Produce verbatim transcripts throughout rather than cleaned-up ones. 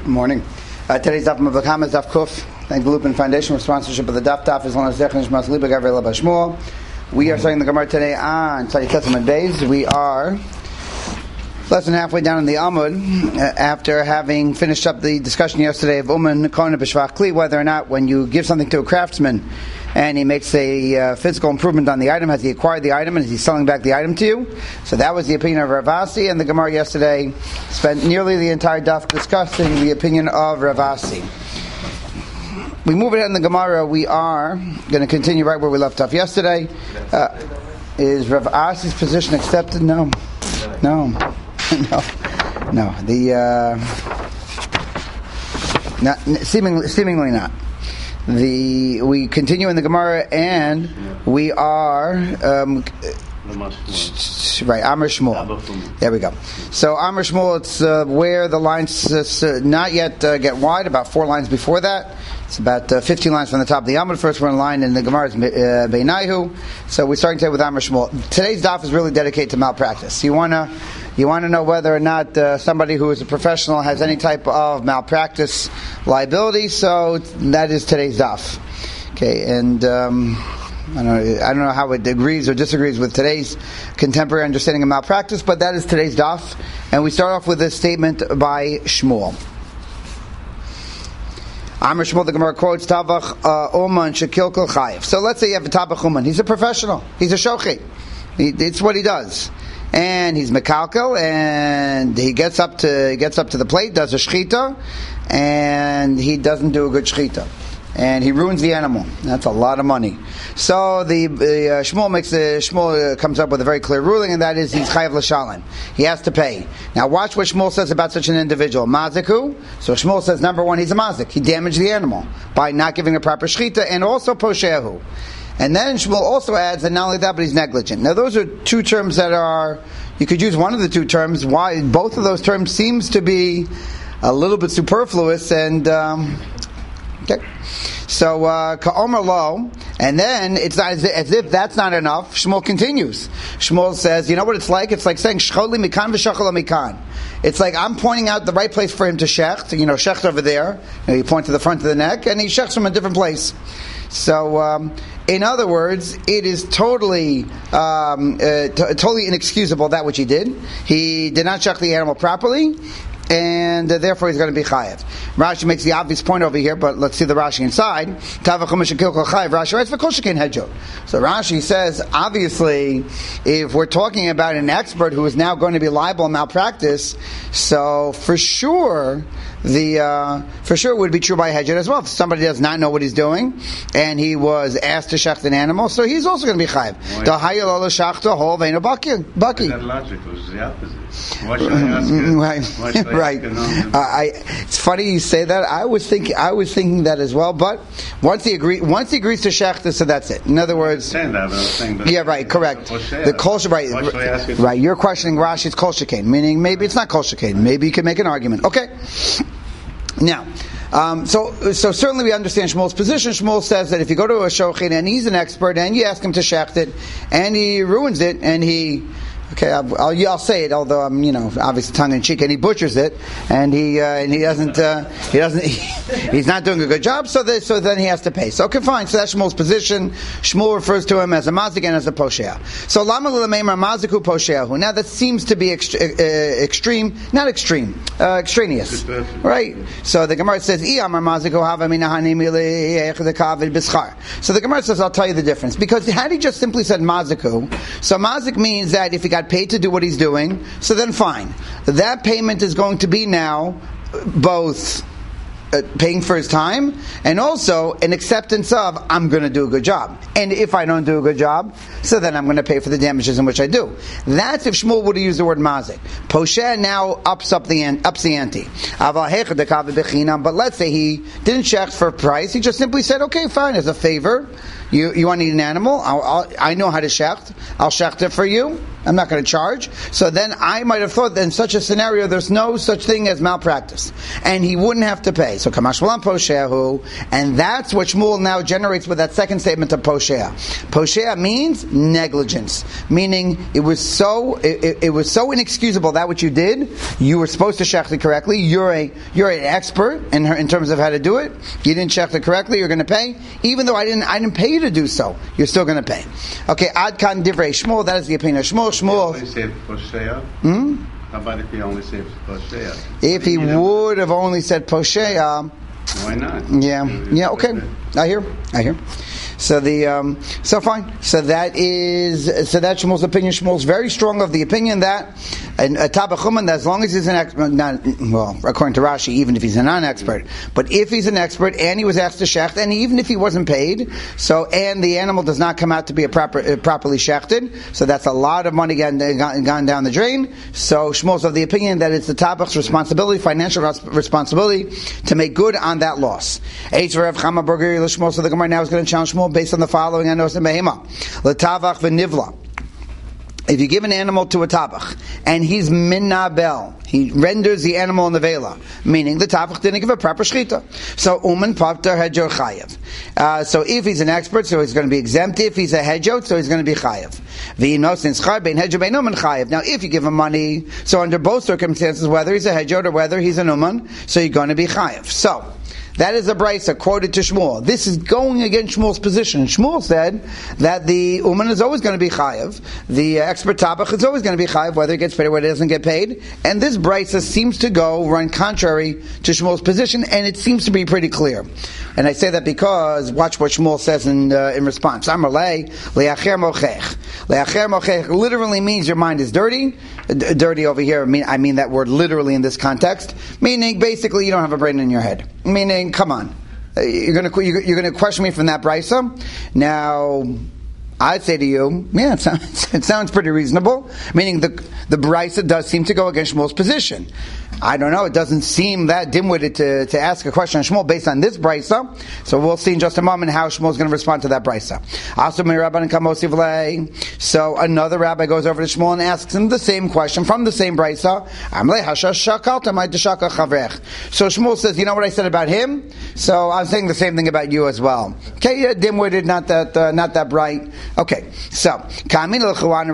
Good morning. Uh, today's Daf Mavakam is Daf Kuf. Thank the Lupin Foundation for sponsorship of the Daf Daf. As long as Zechon Shmas Liba Gavrila Bashmuel. We are starting the Gemara today on Tzadi Testament Beis. We are less than halfway down in the Amud uh, after having finished up the discussion yesterday of Uman Kona B'Shvach Kli, whether or not when you give something to a craftsman and he makes a uh, physical improvement on the item, has he acquired the item and is he selling back the item to you? So that was the opinion of Rav Asi, and the Gemara yesterday spent nearly the entire daf discussing the opinion of Rav Asi. We move ahead in the Gemara. We are going to continue right where we left off yesterday. Uh, is Rav Asi's position accepted? No. No. No. No. The uh, not, seemingly, seemingly not. The we continue in the Gemara and we are um, right Amar Shmuel. There we go. So Amar Shmuel, it's uh, where the lines uh, not yet uh, get wide. About four lines before that. It's about uh, fifteen lines from the top of the Amud. First we're in line in the Gemara's uh, Beinaihu. So we're starting today with Amar Shmuel. Today's daf is really dedicated to malpractice. You wanna you want to know whether or not uh, somebody who is a professional has any type of malpractice liability. So that is today's daf. Okay, and um, I don't know, I don't know how it agrees or disagrees with today's contemporary understanding of malpractice, but that is today's daf. And we start off with a statement by Shmuel. Amar Shmuel, the Gemara quotes, Tavach Uman Shekil Kol Chayev. So let's say you have a Tavach Uman. He's a professional. He's a Shochi. He, it's what he does. And he's Mekalkel, and he gets up to he gets up to the plate, does a shchita, and he doesn't do a good shchita. And he ruins the animal. That's a lot of money. So the, the uh, Shmuel makes the Shmuel uh, comes up with a very clear ruling, and that is he's chayav l'shalom. He has to pay. Now watch what Shmuel says about such an individual. Maziku. So Shmuel says number one, he's a mazik. He damaged the animal by not giving a proper shchita, and also poshehu. And then Shmuel also adds that not only that, but he's negligent. Now those are two terms that are, you could use one of the two terms. Why both of those terms seems to be a little bit superfluous, and um, okay. So ka'omer lo, and then it's not as if, as if that's not enough. Shmuel continues. Shmuel says, you know what it's like? It's like saying shcholi mikan v'shachol mikan. It's like I'm pointing out the right place for him to shecht. You know, shecht over there. And you point to the front of the neck, and he shechts from a different place. So, um, in other words, it is totally, um, uh, t- totally inexcusable that which he did. He did not shecht the animal properly, and uh, therefore he's going to be chayav. Rashi makes the obvious point over here, but let's see the Rashi inside. Rashi writes for kol shekein hedjot. So Rashi says, obviously, if we're talking about an expert who is now going to be liable in malpractice, so for sure, the uh, for sure it would be true by hedjot as well. If somebody does not know what he's doing, and he was asked to shecht an animal, so he's also going to be chayav. The hayel ola shachta hol ve'ino baki. Baki. That logic was the opposite. Why should I ask it? Right. Why should I Right. Uh, I, it's funny you say that. I was thinking. I was thinking that as well. But once he agree, once he agrees to shechta, so that's it. In other words, that, but I was saying, but yeah, right, correct. The kol right, right. right. You're questioning Rashi's kol shekain, meaning maybe it's not kol shekain. Maybe you can make an argument. Okay. Now, um, so so certainly we understand Shmuel's position. Shmuel says that if you go to a shochin and he's an expert and you ask him to shecht it and he ruins it and he Okay, I'll, I'll, I'll say it. Although I'm, you know, obviously tongue in cheek, and he butchers it, and he uh, and he doesn't, uh, he doesn't, he, he's not doing a good job. So that, so then he has to pay. So okay, fine. So that's Shmuel's position. Shmuel refers to him as a mazik and as a poshea. So lama l'leimer maziku posheahu. Now that seems to be ext- uh, extreme, not extreme, uh, extraneous, right? So the Gemara says, "Iyamar maziku hava minahani mili echadekavid b'schar." So the Gemara says, "I'll tell you the difference." Because had he just simply said maziku, so mazik means that if he got paid to do what he's doing, so then fine. That payment is going to be now both uh, paying for his time and also an acceptance of I'm going to do a good job. And if I don't do a good job, so then I'm going to pay for the damages in which I do. That's if Shmuel would have used the word mazik. Posheh now ups up the ante, ups the ante. But let's say he didn't shecht for a price. He just simply said, okay, fine, as a favor, you you want to eat an animal? I'll, I'll, I know how to shecht. I'll shecht it for you. I'm not going to charge. So then I might have thought that in such a scenario, there's no such thing as malpractice. And he wouldn't have to pay. So Kamash Malan Poshehu, and that's what Shmuel now generates with that second statement of Poshea. Poshea means negligence, meaning it was so it, it, it was so inexcusable that what you did, you were supposed to shecht it correctly. You're a you're an expert in her, in terms of how to do it. You didn't shecht it correctly. You're going to pay, even though I didn't I didn't pay you to do so. You're still going to pay. Okay, Ad Kan Divrei Shmuel. That is the opinion of Shmuel. Shmuel. He said Poshea. Hmm? How about if he only said Poshea? If he you know, would have only said Poshea. Why not? Yeah, yeah, okay. I hear, I hear. So the, um, so fine. So that is, so that's Shmuel's opinion. Shmuel's very strong of the opinion that a, a tabachuman, as long as he's an expert, not, well, according to Rashi, even if he's a non-expert, but if he's an expert and he was asked to shecht, and even if he wasn't paid, so, and the animal does not come out to be a proper, uh, properly shechted, so that's a lot of money gone, gone, gone down the drain. So Shmuel's of the opinion that it's the tabach's responsibility, financial responsibility, to make good on that loss. Eitz Rav Chama Burger Shmuel. So the Gemara now is going to challenge Shmuel based on the following. I know it's in Behema. L'tavach v'nivla. If you give an animal to a tabach and he's minnabel, he renders the animal in the vela, meaning the tabach didn't give a proper shchita. So uman papter hedjot chayev. Uh, so if he's an expert, so he's going to be exempt. If he's a hedjot, so he's going to be chayev. V'ino since char bein hedjot bein uman chayev. Now, if you give him money, so under both circumstances, whether he's a hedjot or whether he's an uman, so you're going to be chayev. So that is a brisa quoted to Shmuel. This is going against Shmuel's position. Shmuel said that the uman is always going to be chayav. The uh, expert tabach is always going to be chayav, whether it gets paid or whether it doesn't get paid. And this brisa seems to go run contrary to Shmuel's position, and it seems to be pretty clear. And I say that because watch what Shmuel says in uh, in response. Amar lei le'acher mochech. Le'acher mochech literally means your mind is dirty. D- dirty over here. I mean, I mean that word literally in this context, meaning basically you don't have a brain in your head. Meaning, come on, you're going to you're going to question me from that brisa. Now, I'd say to you, yeah, it sounds, it sounds pretty reasonable. Meaning the the brisa does seem to go against Shmuel's position. I don't know, it doesn't seem that dim-witted to, to ask a question on Shmuel based on this brisa. So we'll see in just a moment how Shmuel's going to respond to that brisa. So another rabbi goes over to Shmuel and asks him the same question from the same brisa. So Shmuel says, you know what I said about him? So I'm saying the same thing about you as well. Okay, yeah, dim-witted, not that uh, not that bright. Okay, so and now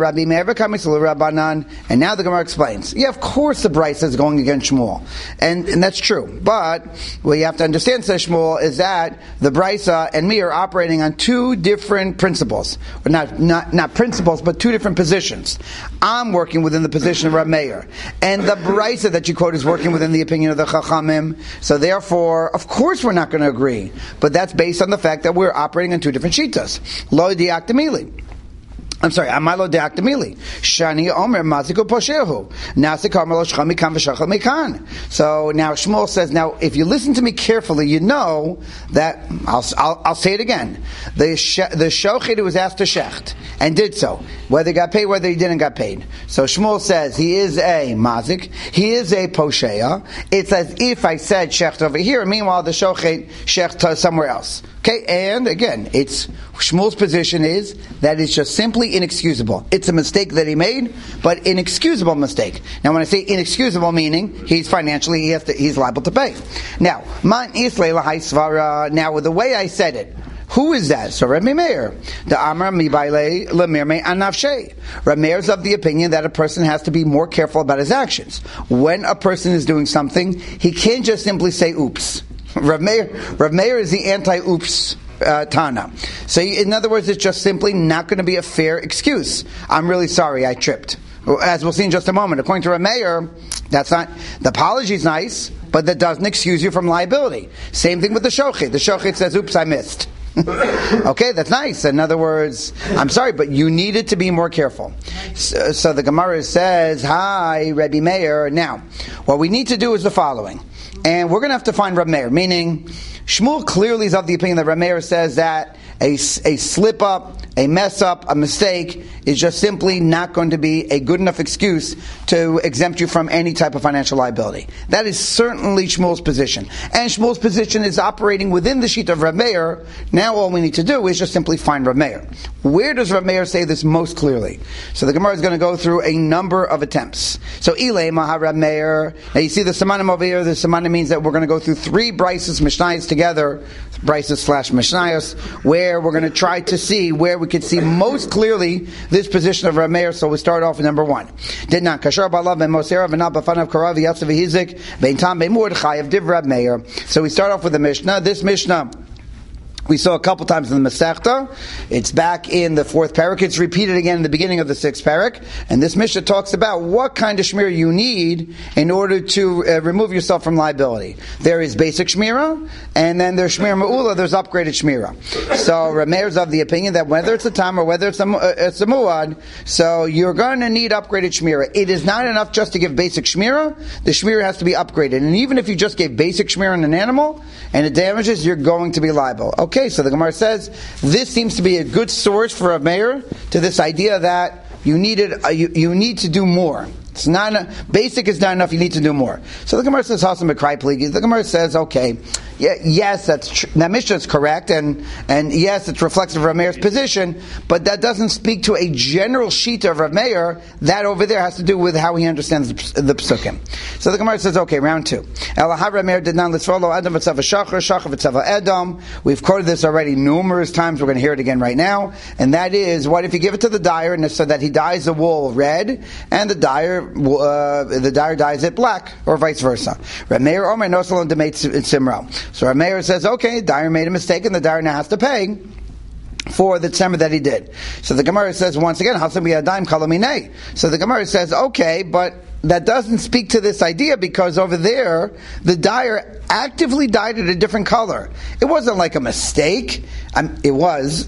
the Gemara explains. Yeah, of course the brisa is going against Shmuel, and and that's true. But what you have to understand, says Shmuel, is that the brisa and me are operating on two different principles, or not not not principles, but two different positions. I'm working within the position of Rav Meir, and the brisa that you quote is working within the opinion of the Chachamim. So therefore, of course, we're not going to agree. But that's based on the fact that we're operating on two different shitas. Lo diaktamili. I'm sorry, Amalo de'aktamili. Shani Omer Maziko Poshehu. Nasik Amalo Shchami Kan V'Shachal Mekan. So now Shmuel says, now if you listen to me carefully, you know that, I'll, I'll, I'll say it again. The she, the shochet who was asked to shecht, and did so. Whether he got paid, whether he didn't get paid. So Shmuel says, he is a Mazik, he is a Poshea. It's as if I said shecht over here, and meanwhile the shochet shecht somewhere else. Okay, and again, it's Shmuel's position is that it's just simply inexcusable. It's a mistake that he made, but inexcusable mistake. Now, when I say inexcusable, meaning he's financially he has to, he's liable to pay. Now, man islay lahai svara. Now, with the way I said it, who is that? So Rabbi Meir, the Amar mibayle lemirme anavshe. Rabbi Meir is of the opinion that a person has to be more careful about his actions. When a person is doing something, he can't just simply say "oops." Rav Meir, Rav Meir is the anti-oops uh, Tana. So in other words, it's just simply not going to be a fair excuse. I'm really sorry, I tripped. As we'll see in just a moment. According to Rav Meir, that's not, the apology is nice, but that doesn't excuse you from liability. Same thing with the shochet. The shochet says, oops, I missed. Okay, that's nice. In other words, I'm sorry, but you needed to be more careful. So, so the Gemara says, hi, Rabbi Meir. Now, what we need to do is the following. And we're going to have to find Rav Meir, meaning Shmuel clearly is of the opinion that Rav Meir says that a, a slip up, a mess up, a mistake, is just simply not going to be a good enough excuse to exempt you from any type of financial liability. That is certainly Shmuel's position. And Shmuel's position is operating within the sheet of Rav Meir. Now all we need to do is just simply find Rav Meir. Where does Rav Meir say this most clearly? So the Gemara is going to go through a number of attempts. So Ilay Maha Rav Meir. Now you see the Samanim over here. The Samanim means that we're going to go through three Brises, Mishnayos together, Brises slash Mishnayos, where we're going to try to see where we could see most clearly this position of Rav Meir. So we start off with number one. Did not kashar balav ben mosera v'nab b'fanav karav yatzav v'hizik bein tam bein muad chayav div Rav Meir. So we start off with the Mishnah. This Mishnah we saw a couple times in the Masechta. It's back in the fourth parak. It's repeated again in the beginning of the sixth parak. And this Mishnah talks about what kind of shmira you need in order to uh, remove yourself from liability. There is basic shmira, and then there's shmira ma'ula, there's upgraded shmira. So Rav Meir is of the opinion that whether it's a tam or whether it's a, uh, it's a muad, so you're going to need upgraded shmira. It is not enough just to give basic shmira. The shmira has to be upgraded. And even if you just gave basic shmira on an animal, and it damages, you're going to be liable. Okay, so the Gemara says this seems to be a good source for Rav Meir to this idea that you needed uh, you, you need to do more. It's not enough. Basic is not enough. You need to do more. So the Gemara says, "Hasam b'krai pligi." The Gemara says, "Okay, yeah, yes, that's tr- that Mishnah is correct, and and yes, it's reflective of Rav Meir's position, but that doesn't speak to a general shita of Rav Meir. That over there has to do with how he understands the, the psukim." So the Gemara says, "Okay, round two." Elahav Rav Meir did not follow Adam v'tzava shachar, shachar v'tzava Edom. We've quoted this already numerous times. We're going to hear it again right now, and that is, what if you give it to the dyer and so that he dyes the wool red, and the dyer Uh, the dyer dyes it black, or vice versa. Rav Meir Omer Nosel and Demet Simra. So Rav Meir says, okay, dyer made a mistake, and the dyer now has to pay for the tzemah that he did. So the Gemara says once again, Hasam b'yadayim kalaminei. So the Gemara says, okay, but that doesn't speak to this idea, because over there the dyer actively dyed it a different color. It wasn't like a mistake. Um, it was.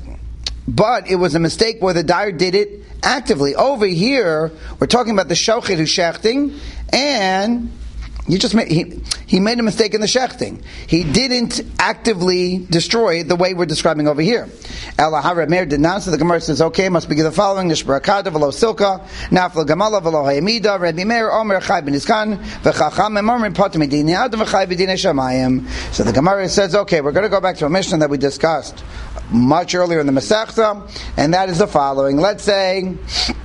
But it was a mistake where the dyer did it actively. Over here, we're talking about the shochet who's shechting, and he just made, he, he made a mistake in the shechting. He didn't actively destroy it the way we're describing over here. Elaha Rav Meir did not, so the Gemara says, okay, must be the following: Nishbarakada v'lo silka, nafla gamala v'lo hayamida, Rabbi Meir omer chai ben iskan, v'chacham emomrim potem medini adam v'chai b'dinei shamayim. So the Gemara says, okay, we're going to go back to a Mishnah that we discussed much earlier in the Masechta, and that is the following. Let's say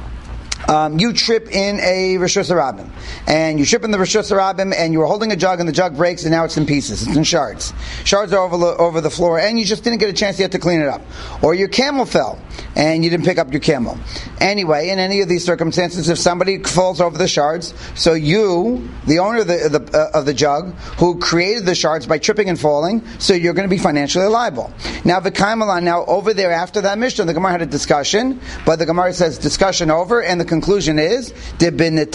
Um, you trip in a Rishus Harabim, and you trip in the Rishus Harabim, and you were holding a jug, and the jug breaks, and now it's in pieces. It's in shards. Shards are over the, over the floor, and you just didn't get a chance yet to clean it up. Or your camel fell, and you didn't pick up your camel. Anyway, in any of these circumstances, if somebody falls over the shards, so you, the owner of the, the uh, of the jug, who created the shards by tripping and falling, so you're going to be financially liable. Now, the Kaimalan, now over there after that Mishnah, the Gemara had a discussion, but the Gemara says discussion over, and the conclusion is the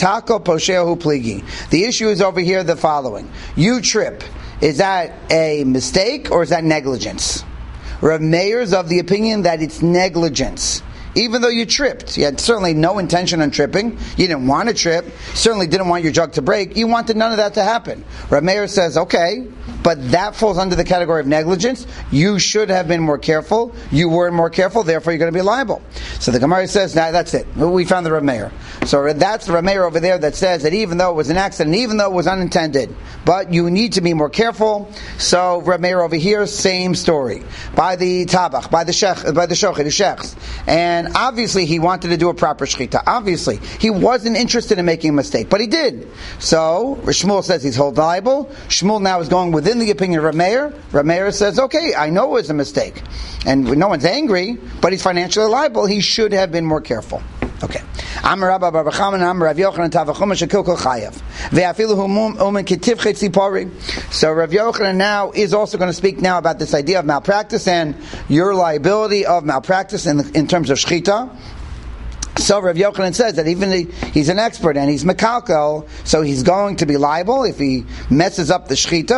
issue is over here the following: you trip. Is that a mistake or is that negligence? Rav Meir is of the opinion that it's negligence. Even though you tripped, you had certainly no intention on tripping. You didn't want to trip. Certainly didn't want your jug to break. You wanted none of that to happen. Rav Meir says, okay, but that falls under the category of negligence. You should have been more careful. You weren't more careful, therefore you're going to be liable. So the Gemara says, nah, that's it. We found the Rav Meir. So that's the Rav Meir over there that says that even though it was an accident, even though it was unintended, but you need to be more careful. So Rav Meir over here, same story. By the tabach, by the shech, by the shochet, the shechs. And And obviously he wanted to do a proper shechita. Obviously. He wasn't interested in making a mistake, but he did. So, Shmuel says he's held liable. Shmuel now is going within the opinion of Rav Meir. Rav Meir says, okay, I know it was a mistake. And no one's angry, but he's financially liable. He should have been more careful. Okay. Amar Rabba Bar Chanan, Amar Rav Yochanan Tavachum Shekil Kol Chayav. Ve'afilu Humum Umen Ketiv Chetzi Pori. So Rav Yochanan now is also going to speak now about this idea of malpractice and your liability of malpractice in, in terms of shechita. So Rav Yochanan says that even he, he's an expert and he's mekalkel, so he's going to be liable if he messes up the shechita.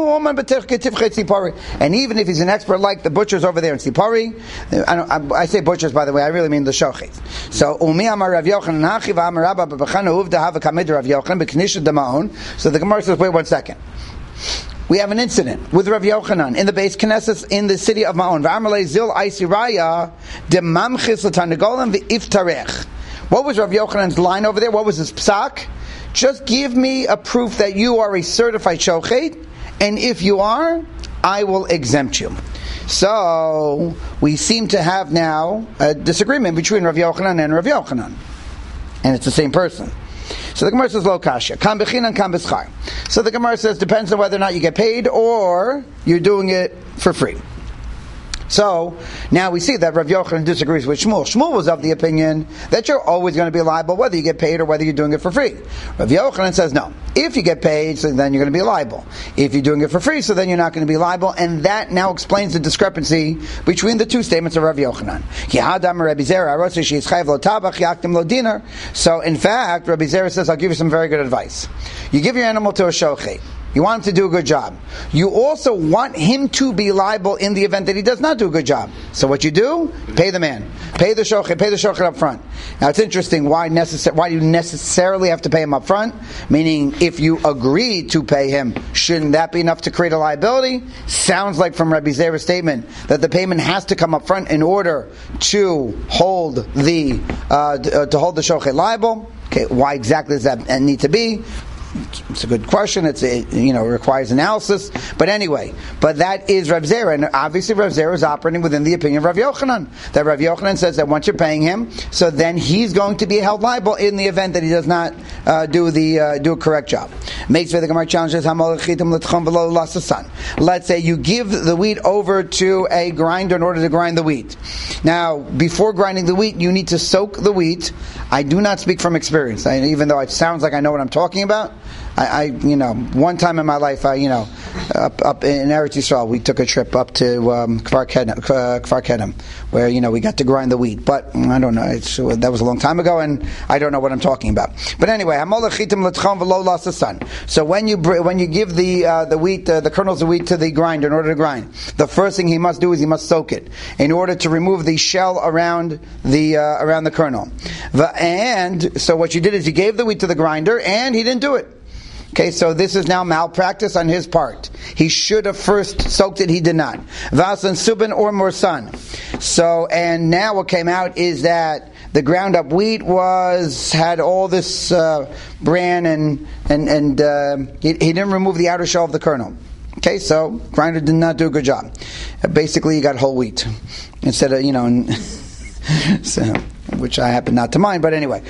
And even if he's an expert like the butchers over there in Sipori, I, don't, I, I say butchers by the way, I really mean the shochet. So Umi Amar Rav Yochanan Hachi v'Amar Rabba b'Bechana Uvda Hava Kamid Rav Yochanan b'Knisha Damaon. So the Gemara says, wait one second. we have an incident with Rav Yochanan in the Beis Knesset in the city of Ma'on. V'amalei zil aisi raya demamchis l'tarnagolim v'iftarech. What was Rav Yochanan's line over there? What was his psak? Just give me a proof that you are a certified shochet, and if you are, I will exempt you. So, we seem to have now a disagreement between Rav Yochanan and Rav Yochanan. And it's the same person. So the Gemara says, Lo kasha. Kam bechinan, kam beschar. So the Gemara says, depends on whether or not you get paid or you're doing it for free. So, now we see that Rav Yochanan disagrees with Shmuel. Shmuel was of the opinion that you're always going to be liable whether you get paid or whether you're doing it for free. Rav Yochanan says no. If you get paid, so then you're going to be liable. If you're doing it for free, so then you're not going to be liable. And that now explains the discrepancy between the two statements of Rav Yochanan. So, in fact, Rabbi Zera says, I'll give you some very good advice. You give your animal to a shochet. You want him to do a good job. You also want him to be liable in the event that he does not do a good job. So what you do? Pay the man. Pay the shochet. Pay the shochet up front. Now it's interesting. Why necessar- Why do you necessarily have to pay him up front? Meaning, if you agree to pay him, shouldn't that be enough to create a liability? Sounds like from Rabbi Zera's statement that the payment has to come up front in order to hold the uh, to hold the shochet liable. Okay, why exactly does that need to be? It's a good question. It's a, you know, it requires analysis. But anyway, but that is Rav Zera, and obviously Rav Zera is operating within the opinion of Rav Yochanan. That Rav Yochanan says that once you're paying him, so then he's going to be held liable in the event that he does not uh, do the uh, do a correct job. Makes the Gemara challenges. Let's say you give the wheat over to a grinder in order to grind the wheat. Now, before grinding the wheat, you need to soak the wheat. I do not speak from experience, I, even though it sounds like I know what I'm talking about. I, I, you know, one time in my life, I, you know, up, up in Eretz Yisrael, we took a trip up to um, Kfar Kedem, uh, Kfar Kedem, where, you know, we got to grind the wheat. But I don't know, it's, that was a long time ago, and I don't know what I'm talking about. But anyway, so when you when you give the uh, the wheat, uh, the kernels of wheat to the grinder in order to grind, the first thing he must do is he must soak it in order to remove the shell around the uh, around the kernel. And so what you did is you gave the wheat to the grinder, and he didn't do it. Okay, so this is now malpractice on his part. He should have first soaked it, he did not. Vasan subin or morsan. So, and now what came out is that the ground up wheat was, had all this uh, bran and, and, and uh, he, he didn't remove the outer shell of the kernel. Okay, so grinder did not do a good job. Uh, basically, you got whole wheat instead of, you know, so, which I happen not to mind, but anyway.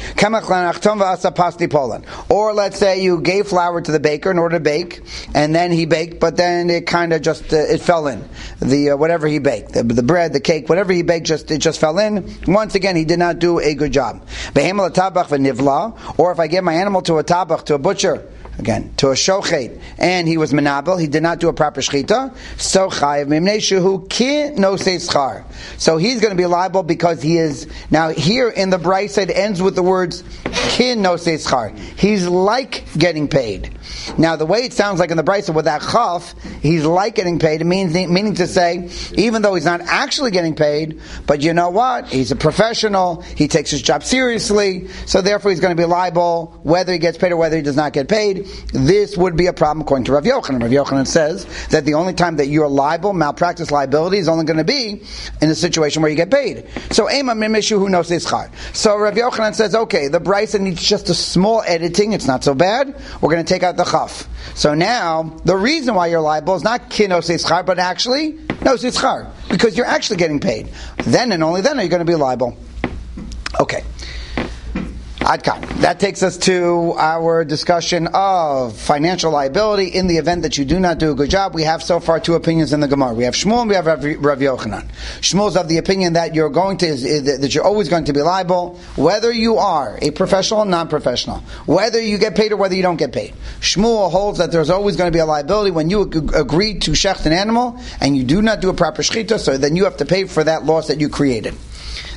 Or let's say you gave flour to the baker in order to bake, and then he baked, but then it kind of just, uh, it fell in. The, uh, whatever he baked, the, the bread, the cake, whatever he baked, just it just fell in. Once again, he did not do a good job. Or if I give my animal to a tabach, to a butcher, again, to a shochet, and he was menabel, he did not do a proper shchita, so chayiv mimnei shehu ki nosei schar. So he's going to be liable because he is, now here in the Brisa it ends with the words ki nosei schar. He's like getting paid. Now the way it sounds like in the Brisa with that chaf, he's like getting paid, it means, meaning to say, even though he's not actually getting paid, but you know what, he's a professional, he takes his job seriously, so therefore he's going to be liable whether he gets paid or whether he does not get paid. This would be a problem according to Rav Yochanan. Rav Yochanan says that the only time that you're liable, malpractice liability, is only going to be in a situation where you get paid. So Ema mimishu who knows ischar. So Rav Yochanan says, okay, the Brisa needs just a small editing, it's not so bad, we're going to take out the chaf. So now, the reason why you're liable is not ki nos ischar, but actually nos ischar, because you're actually getting paid. Then and only then are you going to be liable. Okay. Adkan. That takes us to our discussion of financial liability in the event that you do not do a good job. We have so far two opinions in the Gemara. We have Shmuel and we have Rav, Rav Yochanan. Shmuel's of the opinion that you're going to that you're always going to be liable, whether you are a professional or non-professional, whether you get paid or whether you don't get paid. Shmuel holds that there's always going to be a liability when you ag- agree to shecht an animal and you do not do a proper shechita, so then you have to pay for that loss that you created.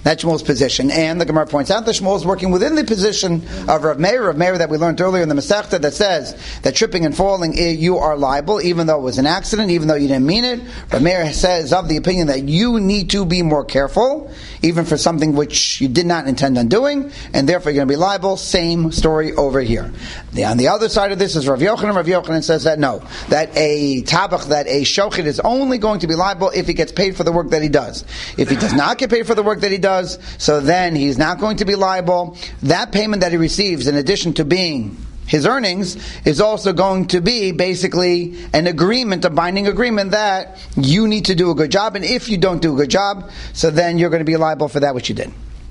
That's Shmuel's position. And the Gemara points out that Shmuel is working within the position of Rav Meir, Rav Meir that we learned earlier in the Masechta that says that tripping and falling, you are liable, even though it was an accident, even though you didn't mean it. Rav Meir says of the opinion that you need to be more careful, even for something which you did not intend on doing, and therefore you're going to be liable. Same story over here. The, on the other side of this is Rav Yochanan. Rav Yochanan says that no, that a tabach, that a shochet is only going to be liable if he gets paid for the work that he does. If he does not get paid for the work that he does, so then he's not going to be liable. That payment that he receives, in addition to being his earnings, is also going to be basically an agreement, a binding agreement that you need to do a good job, and if you don't do a good job, so then you're going to be liable for that which you did.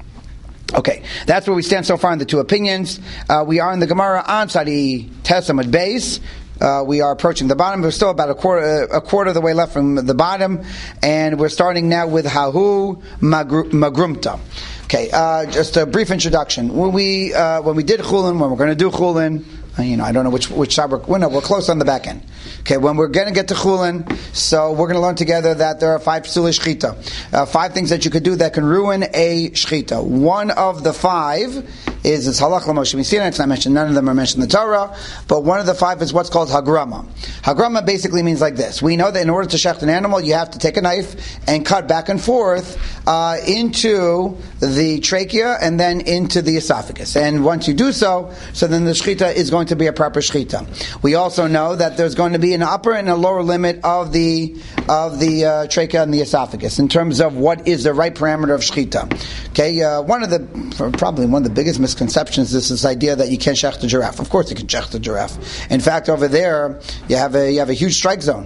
Okay, that's where we stand so far in the two opinions. Uh, we are in the Gemara on Sadi Tesamud Beis. Uh, we are approaching the bottom. We're still about a quarter, a quarter of the way left from the bottom, and we're starting now with Hahu Magru- Magrumta. Okay, uh, just a brief introduction. When we uh, when we did Chulin, when we're going to do Chulin, uh, you know, I don't know which which side we're. Well, no, we're close on the back end. Okay, when we're going to get to Chulin, so we're going to learn together that there are five psulei shchita, uh, five things that you could do that can ruin a shchita. One of the five is it's halach l'Moshe Messina. It's not mentioned. None of them are mentioned in the Torah. But one of the five is what's called hagrama. Hagrama basically means like this. We know that in order to shecht an animal, you have to take a knife and cut back and forth uh, into the trachea and then into the esophagus. And once you do so, so then the shchita is going to be a proper shchita. We also know that there's going to be an upper and a lower limit of the of the uh, trachea and the esophagus in terms of what is the right parameter of shchita. Okay, uh, one of the probably one of the biggest misconceptions is this idea that you can't shecht a giraffe. Of course, you can shecht a giraffe. In fact, over there you have a you have a huge strike zone.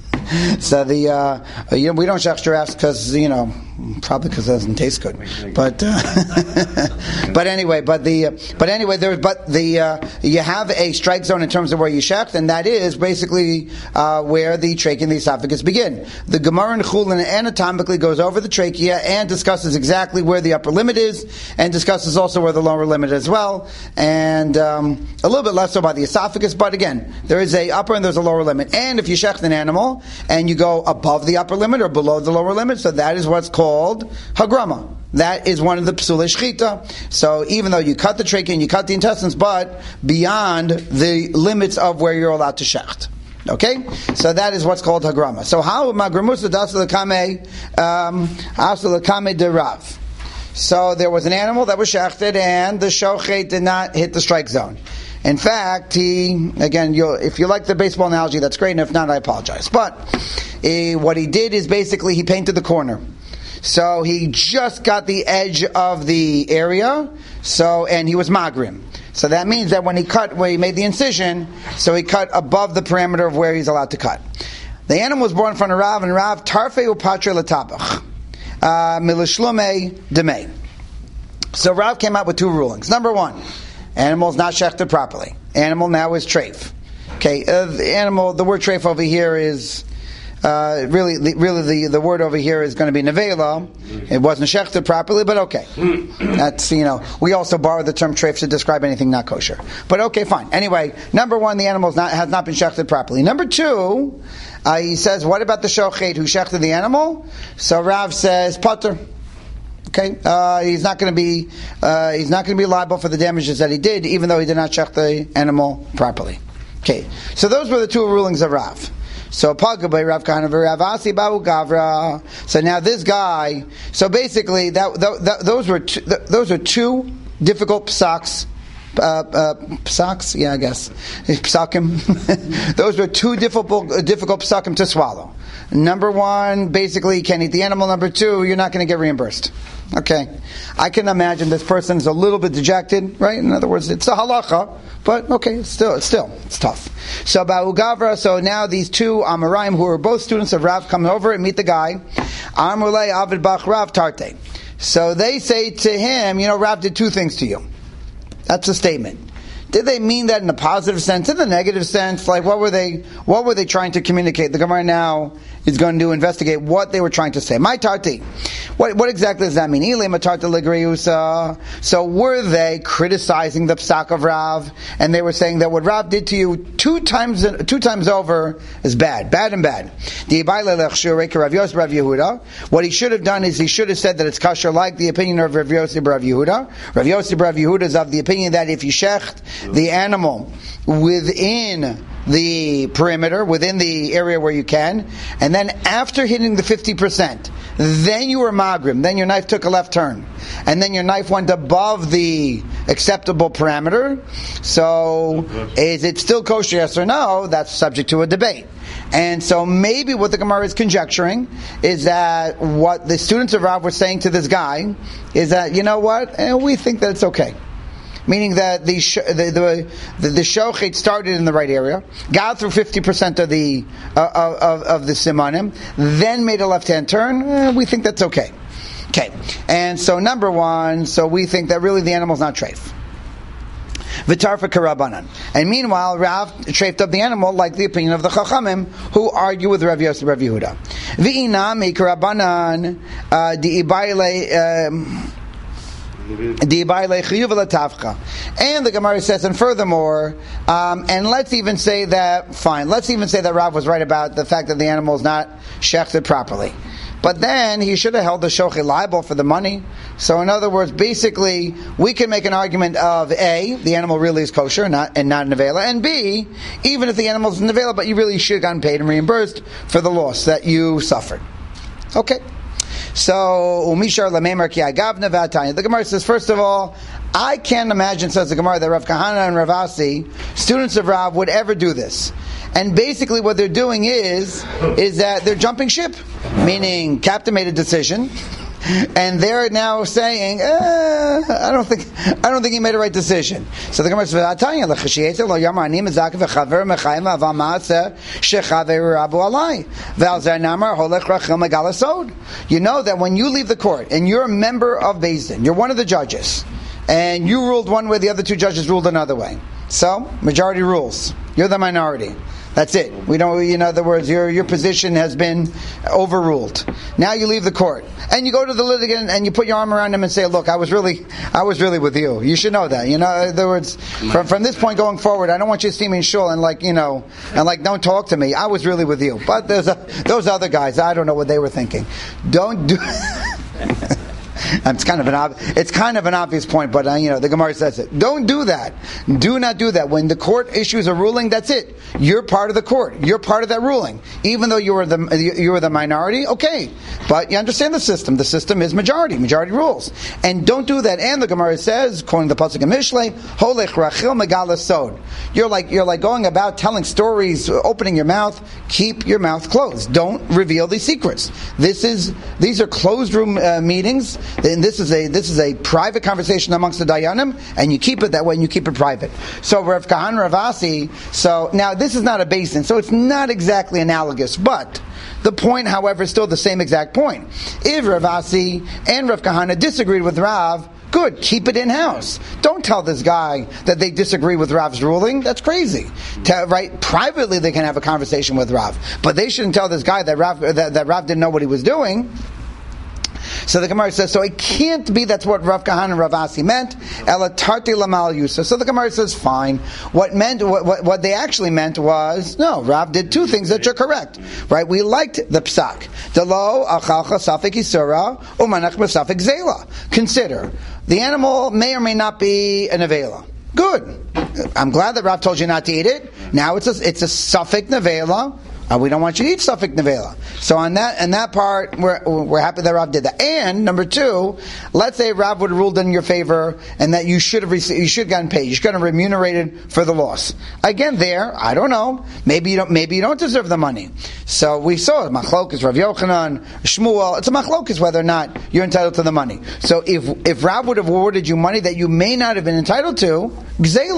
So the uh, you know, we don't shecht giraffes because you know probably because it doesn't taste good. But uh, but anyway, but the uh, but anyway, there but the uh, you have a strike zone in terms of where you shecht, and that is basically uh, where the trachea and the esophagus begin. The Gemara in Chulin anatomically goes over the trachea and discusses exactly where the upper limit is, and discusses also where the lower limit as well, and um, a little bit less so by the esophagus. But again, there is a upper and there's a lower limit. And if you shecht an animal and you go above the upper limit or below the lower limit, so that is what's called hagrama. That is one of the psulei shchita. So even though you cut the trachea and you cut the intestines, but beyond the limits of where you're allowed to shecht. Okay? So that is what's called hagrama. So how magramusa dasalakame um asalakame de Rav. So there was an animal that was shechted and the shochet did not hit the strike zone. In fact, he, again, you'll, if you like the baseball analogy, that's great, and if not, I apologize. But uh, what he did is basically he painted the corner. So he just got the edge of the area, so and he was magrim. So that means that when he cut, when he made the incision, so he cut above the parameter of where he's allowed to cut. The animal was born in front of Rav, and Rav tarfe upatre letabach milishlume demei. So Rav came out with two rulings. Number one, animal is not shechted properly. Animal now is treif. Okay, uh, the animal. The word treif over here is uh, really, the, really the, the word over here is going to be nevela. It wasn't shechted properly, but okay. That's you know. We also borrow the term treif to describe anything not kosher. But okay, fine. Anyway, number one, the animal not, has not been shechted properly. Number two, uh, he says, what about the shochet who shechted the animal? So Rav says pater. Okay, uh, he's not going to be uh, he's not going to be liable for the damages that he did, even though he did not check the animal properly. Okay, so those were the two rulings of Rav. So Pagabay Rav Kahana Rav Asi Bahu Gavra. So now this guy. So basically, that, that, that those were two, th- those are two difficult psaks. Uh, uh, psaks, yeah, I guess psakim. Those were two difficult uh, difficult psakim to swallow. Number one, basically, you can't eat the animal. Number two, you're not going to get reimbursed. Okay, I can imagine this person is a little bit dejected, right? In other words, it's a halacha, but okay, it's still, it's still, it's tough. So Bahu Gavra. So now these two Amoraim, who are both students of Rav, come over and meet the guy. Amrulei Avid Bach Rav Tarte. So they say to him, you know, Rav did two things to you. That's a statement. Did they mean that in a positive sense, in the negative sense? Like, what were they? What were they trying to communicate? The Gemara now is going to investigate what they were trying to say. My tarti, what what exactly does that mean? So were they criticizing the psak of Rav, and they were saying that what Rav did to you two times two times over is bad, bad and bad? What he should have done is he should have said that it's kosher, like the opinion of Rav Yossi Rav Yehuda. Rav Yossi Rav Yehuda is of the opinion that if you shecht the animal within the perimeter, within the area where you can, and then after hitting the fifty percent, then you were magrim, then your knife took a left turn, and then your knife went above the acceptable parameter. So, is it still kosher, yes or no? That's subject to a debate. And so maybe what the Gemara is conjecturing is that what the students of Rav were saying to this guy is that, you know what, eh, we think that it's okay. Meaning that the sh- the the, the, the shochet started in the right area, got through fifty percent of the uh, of, of the simanim, then made a left-hand turn. Eh, we think that's okay. Okay, and so number one, so we think that really the animal's not treif. V'tarfa karabanan. And meanwhile, Rav treifed up the animal like the opinion of the Chachamim, who argue with Rav Yosef Rav Yehuda. V'inami karabanan di'ibayle. And the Gemara says, and furthermore, um, and let's even say that, fine, let's even say that Rav was right about the fact that the animal is not shechted properly. But then he should have held the shochet liable for the money. So in other words, basically, we can make an argument of A, the animal really is kosher not, and not an avela, and B, even if the animal is an avela, but you really should have gotten paid and reimbursed for the loss that you suffered. Okay. So, Umishar Lamemar Ki Agavna Vatanya. The Gemara says, first of all, I can't imagine, says the Gemara, that Rav Kahana and Rav Asi, students of Rav, would ever do this. And basically what they're doing is, is that they're jumping ship. Meaning, captain made a decision, and they're now saying, eh, I don't think, I don't think he made a right decision. So the Gemara says, you know that when you leave the court and you're a member of Beis Din, you're one of the judges, and you ruled one way, the other two judges ruled another way. So majority rules. You're the minority. That's it. We don't. In other words, your your position has been overruled. Now you leave the court and you go to the litigant and you put your arm around him and say, "Look, I was really, I was really with you. You should know that." You know, in other words, from from this point going forward, I don't want you to see me in shul and like you know, and like don't talk to me. I was really with you. But there's a, those other guys. I don't know what they were thinking. Don't do. It's kind of an ob- it's kind of an obvious point, but uh, you know the Gemara says it. Don't do that. Do not do that. When the court issues a ruling, that's it. You're part of the court. You're part of that ruling, even though you were the you were the minority. Okay, but you understand the system. The system is majority. Majority rules, and don't do that. And the Gemara says, quoting the pasuk in Mishlei, "Holech rachil megala sod." You're like you're like going about telling stories, opening your mouth. Keep your mouth closed. Don't reveal these secrets. This is these are closed room uh, meetings. Then this is a this is a private conversation amongst the Dayanim, and you keep it that way, and you keep it private. So Rav Kahan Rav Asi, so now this is not a basin, so it's not exactly analogous, but the point, however, is still the same exact point. If Rav Asi and Rav Kahana disagreed with Rav, good, keep it in-house. Don't tell this guy that they disagree with Rav's ruling. That's crazy. Tell, right? Privately they can have a conversation with Rav, but they shouldn't tell this guy that Rav, that, that Rav didn't know what he was doing. So the Gemara says, so it can't be that's what Rav Kahan and Rav Asi meant. Ela tarti lamal yusa. So the Gemara says, fine. What meant, what, what, what they actually meant was, no, Rav did two things that are correct. Right? We liked the psak. Delo achalcha safek isura umanach safek zela. Consider, the animal may or may not be an avela. Good. I'm glad that Rav told you not to eat it. Now it's a, it's a safek nevela. Uh, we don't want you to eat safek nevela. So on that, and that part, we're we're happy that Rav did that. And number two, let's say Rav would have ruled in your favor, and that you should have received, you should have gotten paid, you should have gotten remunerated for the loss. Again, there, I don't know. Maybe you don't. Maybe you don't deserve the money. So we saw machlokes, Rav Yochanan, Shmuel. It's a machlokes whether or not you're entitled to the money. So if if Rav would have awarded you money that you may not have been entitled to, gzela.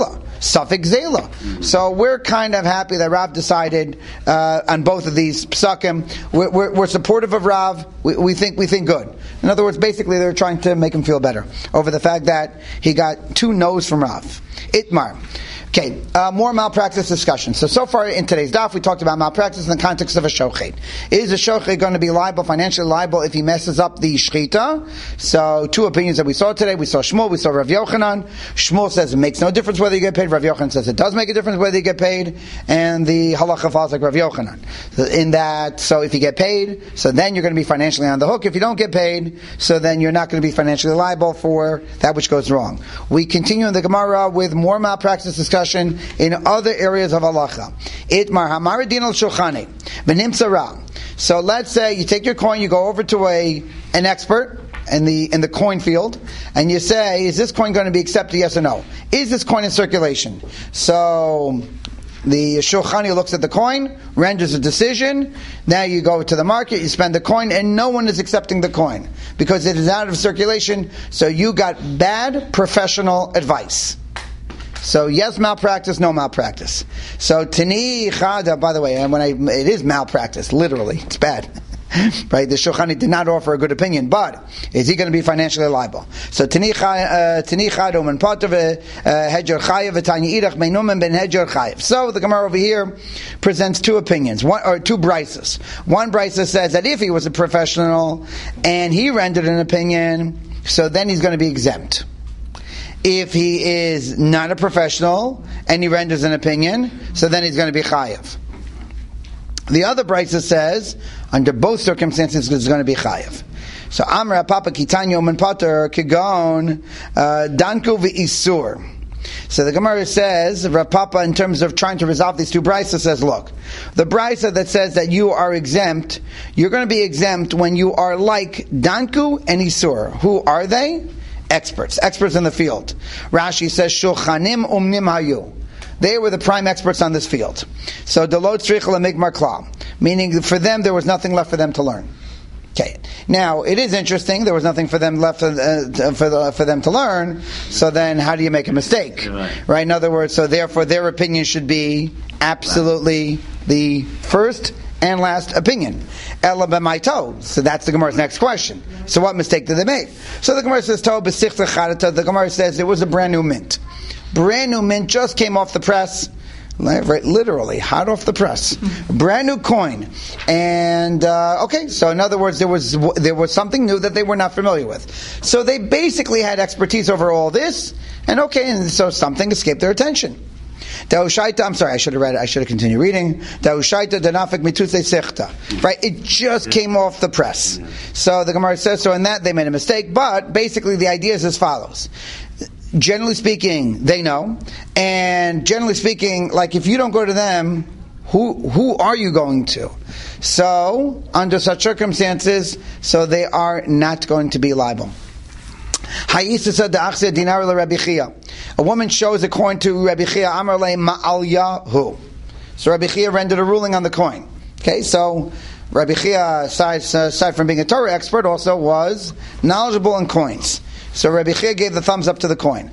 suffix zela. So we're kind of happy that Rav decided uh, on both of these psakim. We're, we're, we're supportive of Rav. We, we think we think good. In other words, basically they're trying to make him feel better over the fact that he got two no's from Rav. Itmar. Okay, uh, more malpractice discussion. So, so far in today's daf, we talked about malpractice in the context of a shochet. Is a shochet going to be liable, financially liable, if he messes up the shchita? So, two opinions that we saw today. We saw Shmuel, we saw Rav Yochanan. Shmuel says it makes no difference whether you get paid. Rav Yochanan says it does make a difference whether you get paid. And the halacha follows like Rav Yochanan. So in that, so if you get paid, so then you're going to be financially on the hook. If you don't get paid, so then you're not going to be financially liable for that which goes wrong. We continue in the Gemara with more malpractice discussion in other areas of halacha. Itmar hamaradin al shulchane v'nimtzara. So let's say you take your coin, you go over to a an expert in the in the coin field, and you say, "Is this coin going to be accepted? Yes or no? Is this coin in circulation?" So the shulchani looks at the coin, renders a decision. Now you go to the market, you spend the coin, and no one is accepting the coin because it is out of circulation. So you got bad professional advice. So yes, malpractice, no malpractice. So tani chada, by the way, and when I it is malpractice, literally, it's bad. Right? The shulchani did not offer a good opinion, but is he going to be financially liable? So tani chada man poter hedger chayev v'tani idach meinumen ben hedger chayev. So the Gemara over here presents two opinions, one or two brises. One brisa says that if he was a professional and he rendered an opinion, so then he's going to be exempt. If he is not a professional and he renders an opinion, so then he's going to be chayav. The other brisa says, under both circumstances, it's going to be chayav. So Amra Papa Kitanyo Man Potter Kigon Danku v'Isur. So the Gemara says, Rav Papa, in terms of trying to resolve these two brises, says, look, the brisa that says that you are exempt, you're going to be exempt when you are like Danku and Isur. Who are they? Experts, experts in the field. Rashi says, Shulchanim umnim hayu. They were the prime experts on this field. So, delot tzrich lemigmar klal, meaning for them there was nothing left for them to learn. Okay. Now it is interesting. There was nothing for them left uh, for the, for them to learn. So then, how do you make a mistake? Right. right. In other words, so therefore, their opinion should be absolutely the first and last opinion. Ela b'maito. So that's the Gemara's next question. So what mistake did they make? So the Gemara says, "To b'sichta charata." The Gemara says it was a brand new mint. Brand new mint just came off the press. Right, literally, hot off the press, brand new coin, and uh, okay. So, in other words, there was there was something new that they were not familiar with. So they basically had expertise over all this, and okay, and so something escaped their attention. Daushaita, I'm sorry, I should have read it. I should have continued reading. Daushaita denafik mitutze sechta. Right, it just came off the press. So the Gemara says so. In that they made a mistake, but basically the idea is as follows. Generally speaking, they know, and generally speaking, like if you don't go to them, who who are you going to? So, under such circumstances, so they are not going to be liable. A woman shows a coin to Rabbi Chia, Amar le Ma'alyahu. So Rabbi Chia rendered a ruling on the coin. Okay, so Rabbi Chia, aside, aside from being a Torah expert, also was knowledgeable in coins. So Rabbi Chia gave the thumbs up to the coin.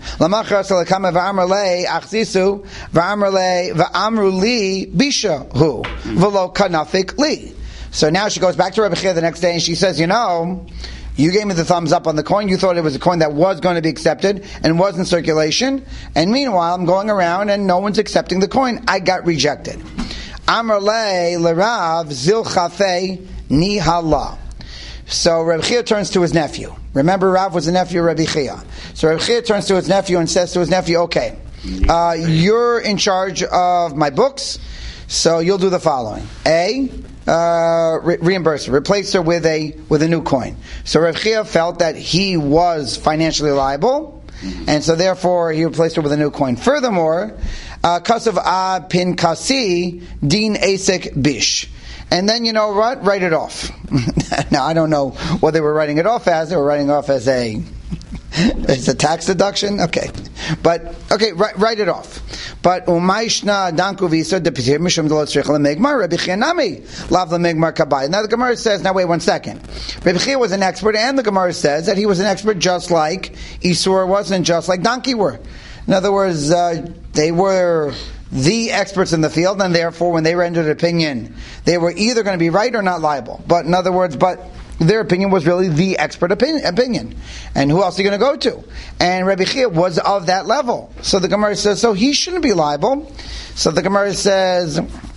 So now she goes back to Rabbi Chia the next day and she says, you know, you gave me the thumbs up on the coin. You thought it was a coin that was going to be accepted and was in circulation. And meanwhile, I'm going around and no one's accepting the coin. I got rejected. Amar le l'Rav zil chafei nihala. So Rabbi Chia turns to his nephew. Remember, Rav was the nephew of Rabbi Chia. So Rabbi Chia turns to his nephew and says to his nephew, okay, uh, you're in charge of my books, so you'll do the following. A, uh, re- reimburse her, replace her with a with a new coin. So Rabbi Chia felt that he was financially liable, and so therefore he replaced her with a new coin. Furthermore, kasav a pin kasi din asik bish. And then, you know what? Write it off. Now, I don't know what they were writing it off as. They were writing off as a as a tax deduction. Okay, but okay, write, write it off. But umayshna danku v'yisod depitir mishum delot tzrich lemegmar Rabbi Chia nami lav lemegmar kabay. Now the Gemara says, now wait one second. Rabbi Chia was an expert, and the Gemara says that he was an expert just like Isur was, and just like Donkey were. In other words, uh, they were the experts in the field, and therefore when they rendered an opinion, they were either going to be right or not liable. But in other words, but their opinion was really the expert opinion. opinion. And who else are you going to go to? And Rabbi Chia was of that level. So the Gemara says, so he shouldn't be liable. So the Gemara says,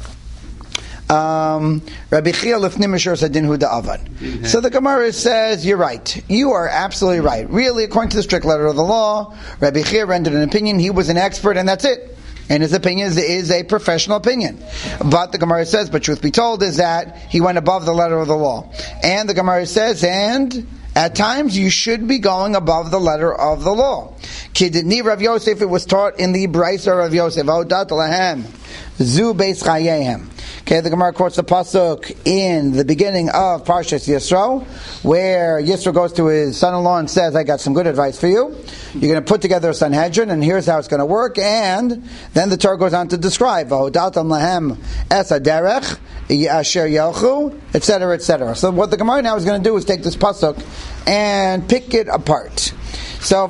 um, Rabbi Chia lifnim mishur sadin hu da'avad. So the Gemara says, you're right. You are absolutely right. Really, according to the strict letter of the law, Rabbi Chia rendered an opinion. He was an expert, and that's it. And his opinion is, is a professional opinion. But the Gemara says, but truth be told, is that he went above the letter of the law. And the Gemara says, and at times you should be going above the letter of the law. Kidni Rav Yosef, it was taught in the Brisa Rav Yosef, Odat lahem, zu beis chayehem. Okay, the Gemara quotes the pasuk in the beginning of Parshas Yisro, where Yisro goes to his son-in-law and says, I got some good advice for you. You're going to put together a Sanhedrin, and here's how it's going to work. And then the Torah goes on to describe, V'hodatam lahem es haderech, asher yelchu, et cetera, et cetera. So what the Gemara now is going to do is take this pasuk and pick it apart. So,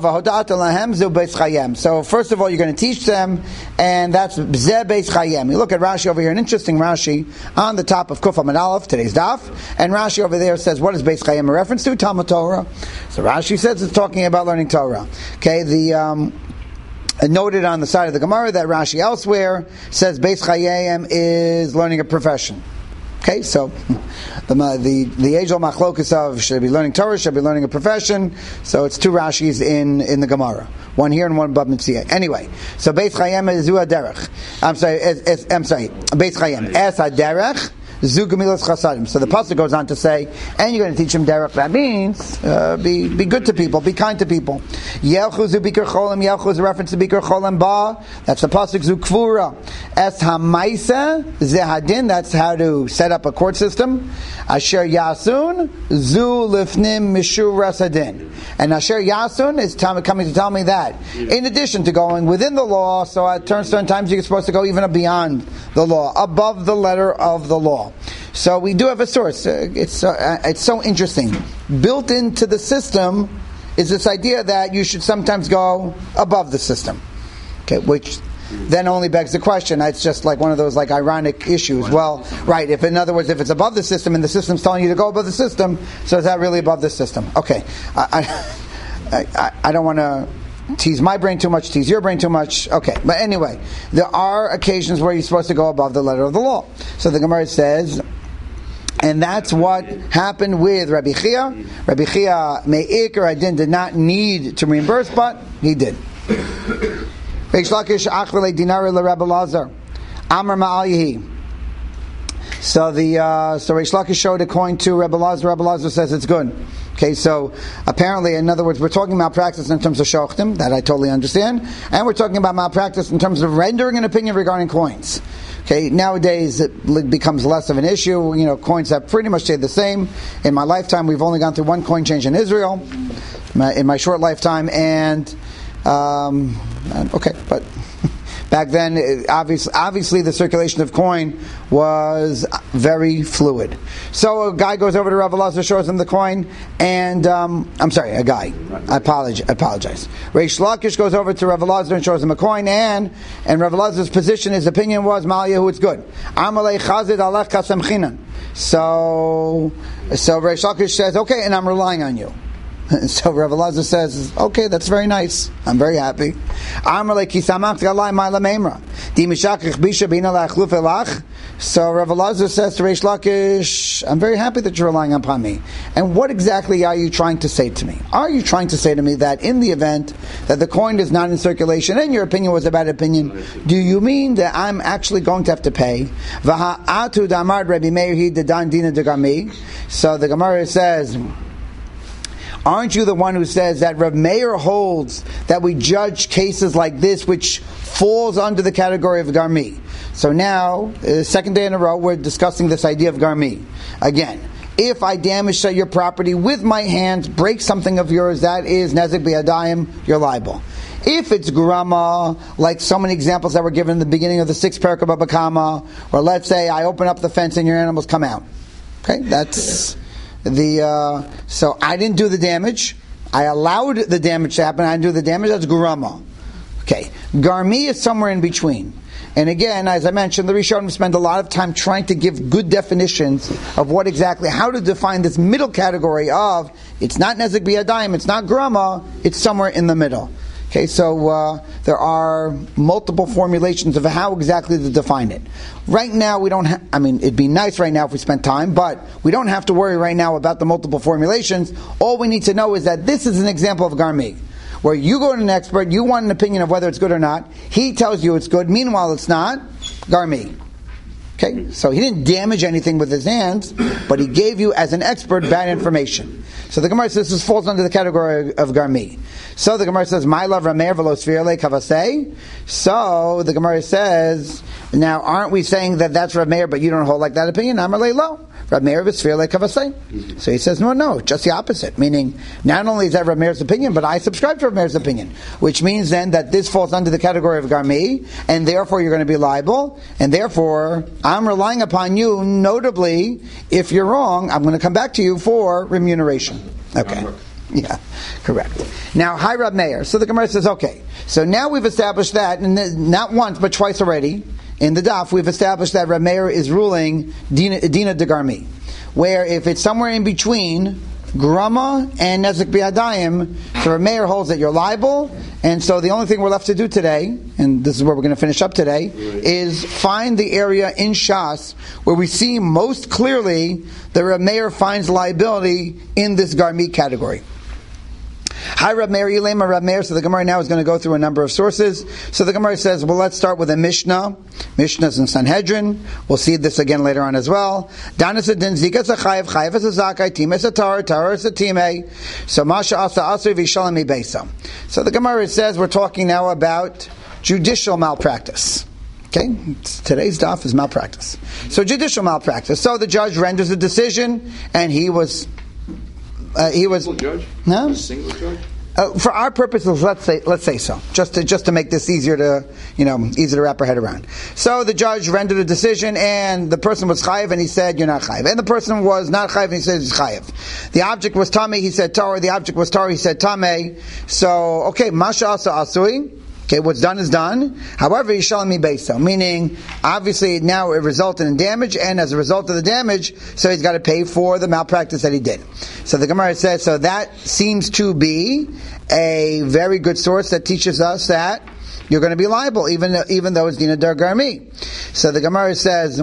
so first of all, you're going to teach them, and that's Bzeh Beis Chayem. You look at Rashi over here, an interesting Rashi on the top of Kuf Amud Aleph, today's daf, and Rashi over there says, what is Beis Chayem a reference to? Talmud Torah. So Rashi says it's talking about learning Torah. Okay, the um, noted on the side of the Gemara that Rashi elsewhere says Beis Chayem is learning a profession. Okay, so the the the age old machlokus of should be learning Torah, should be learning a profession. So it's two Rashis in, in the Gemara, one here and one above Mitzvah. Anyway, so Beis Chayem is zu haderech. I'm sorry, es, es, I'm sorry, Beis Chayem es haderech zu gemilas chasadim. So the pasuk goes on to say, and you're going to teach them derech. That means uh, be be good to people, be kind to people. Yelchu zu bikur cholim. Yelchu is a reference to bikur cholim ba. That's the pasuk zu kvura. Es hamaisa zehadin. That's how to set up a court system. Asher yasun zu lifnim mishur rasadin. And Asher yasun is coming to tell me that in addition to going within the law, so at certain times you're supposed to go even beyond the law, above the letter of the law. So we do have a source. Uh, it's uh, it's so interesting. Built into the system is this idea that you should sometimes go above the system. Okay, which then only begs the question. It's just like one of those like ironic issues. Well, right, if in other words, if it's above the system and the system's telling you to go above the system, so is that really above the system? Okay, I I, I, I don't want to tease my brain too much, tease your brain too much. Okay, but anyway, there are occasions where you're supposed to go above the letter of the law. So the Gemara says, and that's what happened with Rabbi Chia. Rabbi Chia me'ikar adin did not need to reimburse, but he did. Reish Lakish achrele dinari leRabbi Lazar Amar ma'al yehi. So the uh, so Reish Lakish showed a coin to Rebbe Lazar. Rebbe Lazar says it's good. Okay, so apparently, in other words, we're talking malpractice in terms of shochtim, that I totally understand, and we're talking about malpractice in terms of rendering an opinion regarding coins. Okay, nowadays it becomes less of an issue. You know, coins have pretty much stayed the same. In my lifetime, we've only gone through one coin change in Israel, in my short lifetime, and um, okay, but back then, obviously, obviously the circulation of coin was very fluid. So a guy goes over to Rav Elazar, shows him the coin, and um, I'm sorry, a guy. I apologize. I apologize. Reish Lakish goes over to Rav Elazar and shows him a coin, and and Rav Elazar's position, his opinion was Ma'aliyahu, it's good. Amalei Chazid Alech Kasem Chinan. So so Reish Lakish says, okay, and I'm relying on you. So Rav Elazar says, okay, that's very nice. I'm very happy. So Rav Elazar says to Reish Lakish, I'm very happy that you're relying upon me. And what exactly are you trying to say to me? Are you trying to say to me that in the event that the coin is not in circulation and your opinion was a bad opinion, do you mean that I'm actually going to have to pay? So the Gemara says, aren't you the one who says that Rav Meir holds that we judge cases like this which falls under the category of Garmi? So now, uh, second day in a row, we're discussing this idea of Garmi. Again, if I damage your property with my hands, break something of yours, that is Nezek B'Yadayim, you're liable. If it's Grama, like so many examples that were given in the beginning of the sixth parak of Baba Kama, or let's say I open up the fence and your animals come out. Okay, that's... The uh, so I didn't do the damage. I allowed the damage to happen. I didn't do the damage. That's grama. Okay, Garmi is somewhere in between. And again, as I mentioned, the Rishonim spend a lot of time trying to give good definitions of what exactly, how to define this middle category of, it's not Nezek B'Yadayim, it's not Grama, it's somewhere in the middle. Okay, so uh, there are multiple formulations of how exactly to define it. Right now, we don't. Ha- I mean, it'd be nice right now if we spent time, but we don't have to worry right now about the multiple formulations. All we need to know is that this is an example of Garmi, where you go to an expert, you want an opinion of whether it's good or not. He tells you it's good. Meanwhile, it's not. Garmi. Okay, so he didn't damage anything with his hands, but he gave you, as an expert, bad information. So the Gemara says this falls under the category of Garmi. So the Gemara says, "My love Rameir v'lo sfirle kavasei." So the Gemara says, now aren't we saying that that's Rameir, but you don't hold like that opinion? Amar lo. Rameir v'sfirle kavasei. So he says, no, no, just the opposite. Meaning, not only is that Rameir's opinion, but I subscribe to Rameir's opinion, which means then that this falls under the category of Garmi, and therefore you're going to be liable, and therefore I'm relying upon you. Notably, if you're wrong, I'm going to come back to you for remuneration. Okay. Yeah, correct. Now, hi Rab Meir. So the Gemara says, okay, so now we've established that, and not once, but twice already, in the daf, we've established that Rab Meir is ruling Dina, Dina de Garmi, where if it's somewhere in between Grama and Nezek B'Yadayim, so Rab Meir holds that you're liable, and so the only thing we're left to do today, and this is where we're going to finish up today, is find the area in Shas where we see most clearly that Rab Meir finds liability in this Garmi category. Hi Rab Meir, Yilema Rab Meir. So the Gemara now is going to go through a number of sources. So the Gemara says, well, let's start with a Mishnah. Mishnah's in Sanhedrin. We'll see this again later on as well. Danas adin zikas achayev, chayev as a zakai, times a tar, tar as a time. So masha asa asri v'shalami beisa. So the Gemara says we're talking now about judicial malpractice. Okay, today's daf is malpractice. So judicial malpractice. So the judge renders a decision, and he was. Uh, he was single judge. No? A single judge. Uh, for our purposes, let's say let's say so, just to just to make this easier to you know easier to wrap our head around. So the judge rendered a decision, and the person was chayiv, and he said you're not chayiv, and the person was not chayiv, and he said he's chayiv. The object was tamei, he said tar. The object was tar, he said tamei. So okay, masha asa asui. Okay, what's done is done. However, Yishalami Beisa, meaning obviously now it resulted in damage, and as a result of the damage, so he's got to pay for the malpractice that he did. So the Gemara says, so that seems to be a very good source that teaches us that you're going to be liable, even even though it's Dina Dar Garmi. So the Gemara says,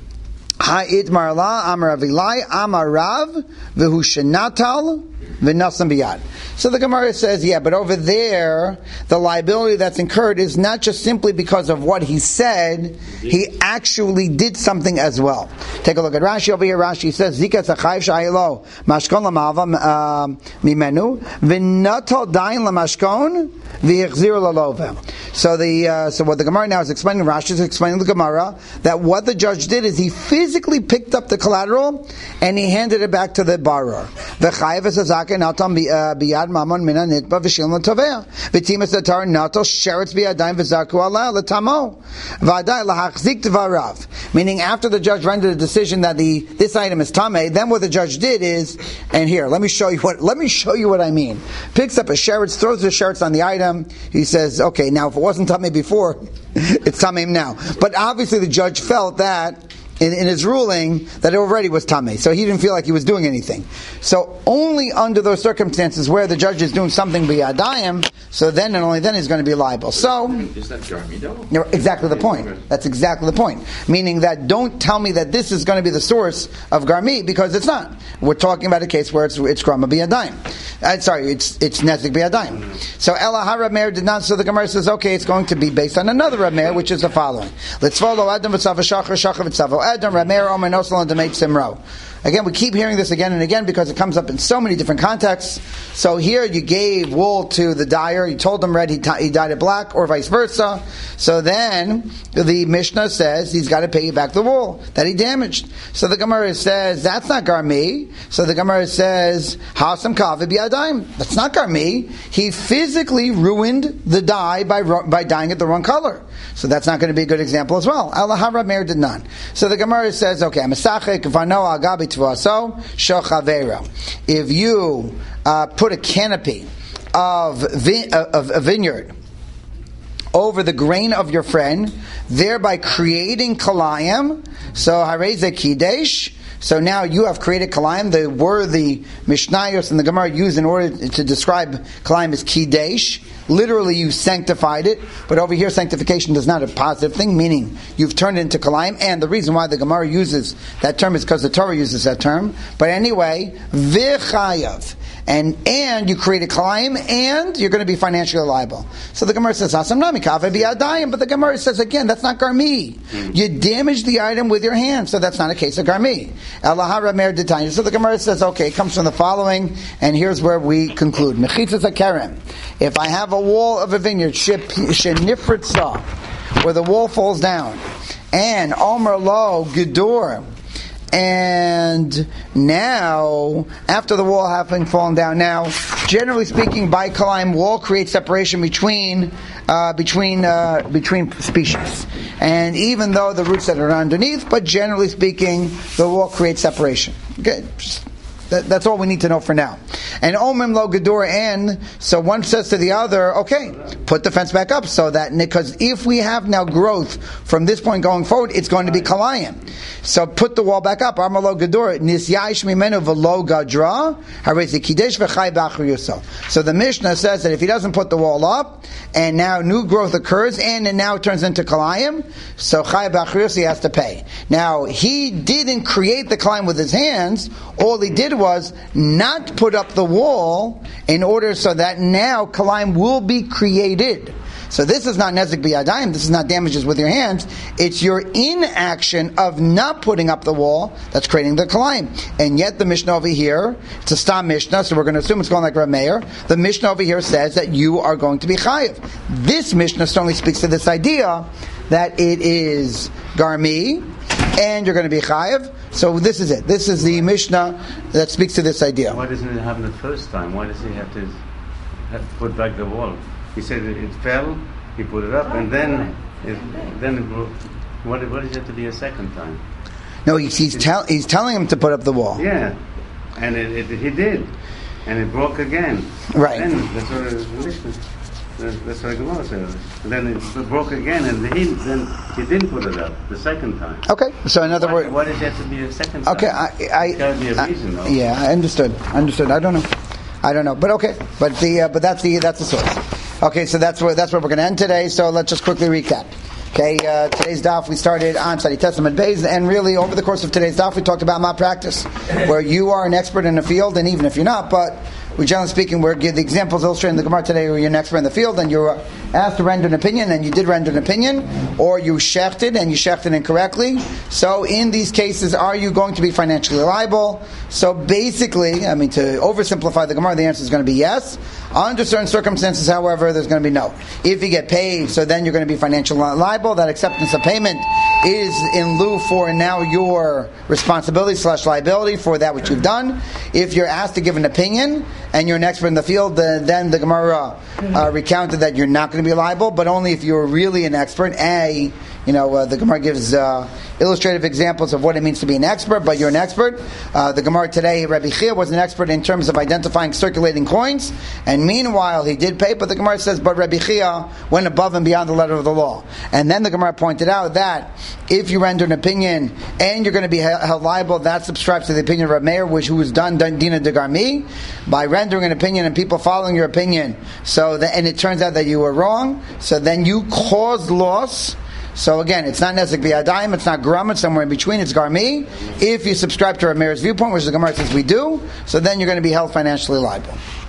Ha itmar la amar avilai amar rav v'hu shenatal v'nasam biyad. So the Gemara says, yeah, but over there, the liability that's incurred is not just simply because of what he said, he actually did something as well. Take a look at Rashi over here. Rashi says, Zika tzachayv shayilo mashkon lamava mimenu v'natal dain lamashkon v'yichzir lalova. So the uh, so what the Gemara now is explaining, Rashi is explaining the Gemara, that what the judge did is he physically picked up the collateral and he handed it back to the borrower. V'chayev esazaka natam biyad mamon mina nitba v'shilma tovea v'timas atar natal sheretz biyadayim v'zaku ala l'tamo v'aday lahachzik dvarav. Meaning, after the judge rendered a decision that the this item is tamei, then what the judge did is, and here, let me show you what let me show you what I mean. Picks up a sheretz, throws the sheretz on the item. He says, okay, now if it wasn't tamei before, it's tamei now. But obviously, the judge felt that. In, in his ruling, that it already was tamei, so he didn't feel like he was doing anything. So only under those circumstances where the judge is doing something b'yadayim, so then and only then he's going to be liable. So is that Garmi though? No, exactly the point. That's exactly the point. Meaning that don't tell me that this is going to be the source of Garmi, because it's not. We're talking about a case where it's it's Grama b'yadayim. Uh, sorry, it's it's Nezek b'yadayim. So Ela ha Rab Meir did not. So the Gemara says, okay, it's going to be based on another Rab Meir, which is the following: Let's follow Adam v'tzava shachar shachar v'tzavo Adam Rab Meir Omer Nosel and Demeit Simro. Again, we keep hearing this again and again because it comes up in so many different contexts. So here you gave wool to the dyer, you told him red, he, t- he dyed it black, or vice versa. So then the Mishnah says he's got to pay you back the wool that he damaged. So the Gemara says that's not Garmi. So the Gemara says Hasam Kavi B'Yadayim. That's not Garmi. He physically ruined the dye by by dyeing it the wrong color. So that's not going to be a good example as well. Allah Rab Meir did not. So the Gemara says, okay, Masachek Vano Agabi Tvaso Shochavera. If you uh, put a canopy of, vi- of a vineyard over the grain of your friend, thereby creating kalayim. So hareze kidesh. So now you have created kalayim. The word the Mishnayos and the Gemara use in order to describe kalayim is kidesh. Literally, you sanctified it, but over here, sanctification is not a positive thing, meaning you've turned it into kalayim, and the reason why the Gemara uses that term is because the Torah uses that term. But anyway, v'chayav. And and you create a kalayim, and you're going to be financially liable. So the Gemara says, "Asam nami kaveh biyadayim," but the Gemara says again, that's not garmi. Mm. You damage the item with your hand, so that's not a case of garmi. Elahara mer detanya. So the Gemara says, okay, it comes from the following, and here's where we conclude: mechitzas hakerem. If I have a wall of a vineyard, shenifritza, where the wall falls down, and omer lo gedor. And now, after the wall having fallen down, now, generally speaking, by kalayim, wall creates separation between uh, between uh, between species. And even though the roots that are underneath, but generally speaking, the wall creates separation. Okay, just, that, that's all we need to know for now. And omim lo gedor, and so one says to the other, okay, put the fence back up, so that because if we have now growth from this point going forward, it's going to be kalayim. So put the wall back up. Amar lo gedor nisyayish mimenu v'lo gadra harezi kidesh v'chay b'achar yosel. So the Mishnah says that if he doesn't put the wall up, and now new growth occurs, and it now turns into kalayim, so chay b'achar yosel, he has to pay. Now he didn't create the kalayim with his hands. All he did was not put up the wall in order so that now kalayim will be created. So this is not nezik b'yadayim, this is not damages with your hands, it's your inaction of not putting up the wall that's creating the kalayim. And yet the Mishnah over here, it's a stam Mishnah, so we're going to assume it's going like Rav Meir, the Mishnah over here says that you are going to be chayiv. This Mishnah certainly speaks to this idea that it is garmi, and you're going to be chayiv. So this is it. This is the Mishnah that speaks to this idea. Why doesn't it happen the first time? Why does he have to have to put back the wall? He said it, it fell, he put it up, and then it, then it broke. What, what does it have to be a second time? No, he's he's, tell, he's telling him to put up the wall. Yeah, and it, it, he did, and it broke again. Right. Then that's what it, that's what the Gemara says. And then it broke again, and he then he didn't put it up the second time. Okay, so in other why, words, why does it have to be a second time? Okay, I, I, There's got to be a reason, I, though. Yeah, I understood. Understood. I don't know. I don't know, but okay. But the uh, but that's the that's the source. Okay, so that's where that's where we're going to end today. So let's just quickly recap. Okay, uh, today's daf we started on Study Testament Beis, and really over the course of today's daf we talked about malpractice, where you are an expert in the field, and even if you're not, but we generally speaking, we give the examples illustrated in the Gemara today where you're an expert in the field and you're asked to render an opinion and you did render an opinion, or you shechted and you shechted incorrectly. So in these cases, are you going to be financially liable? So basically, I mean, to oversimplify the Gemara, the answer is going to be yes. Under certain circumstances, however, there's going to be no. If you get paid, so then you're going to be financially liable. That acceptance of payment is in lieu for now your responsibility slash liability for that which you've done. If you're asked to give an opinion and you're an expert in the field, uh, then the Gemara uh, recounted that you're not going to be liable, but only if you're really an expert. A, you know, uh, the Gemara gives uh, illustrative examples of what it means to be an expert, but you're an expert. Uh, the Gemara today, Rabbi Chia was an expert in terms of identifying circulating coins, and meanwhile he did pay, but the Gemara says, but Rabbi Chia went above and beyond the letter of the law. And then the Gemara pointed out that if you render an opinion and you're going to be held liable, that subscribes to the opinion of Rav Meir, which who was done Dina de Garmi, by rendering an opinion and people following your opinion. So that, and it turns out that you were wrong, so then you caused loss. So again, it's not Nezik B'Yadayim, it's not Gram, it's somewhere in between, it's Garmi. If you subscribe to Rav Meir's viewpoint, which the Gemara says we do, so then you're going to be held financially liable.